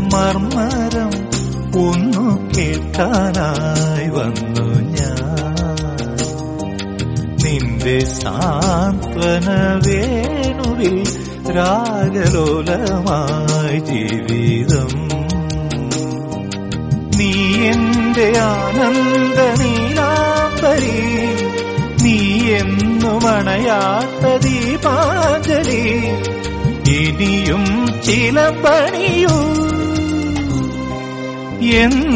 മർമരം ഒന്നു കേൾക്കാനായി വന്നു ഞാൻ. നിന്റെ സാന്ത്വന വേണുവിൽ രാഗലോലമായി ജീവിതം. നീ എന്റെ ആനന്ദ നീലാംബരി, നീ എന്നും അണയാത്ത ദീപാഞ്ജലി. ഇനിയും ചിലമ്പണിയൂ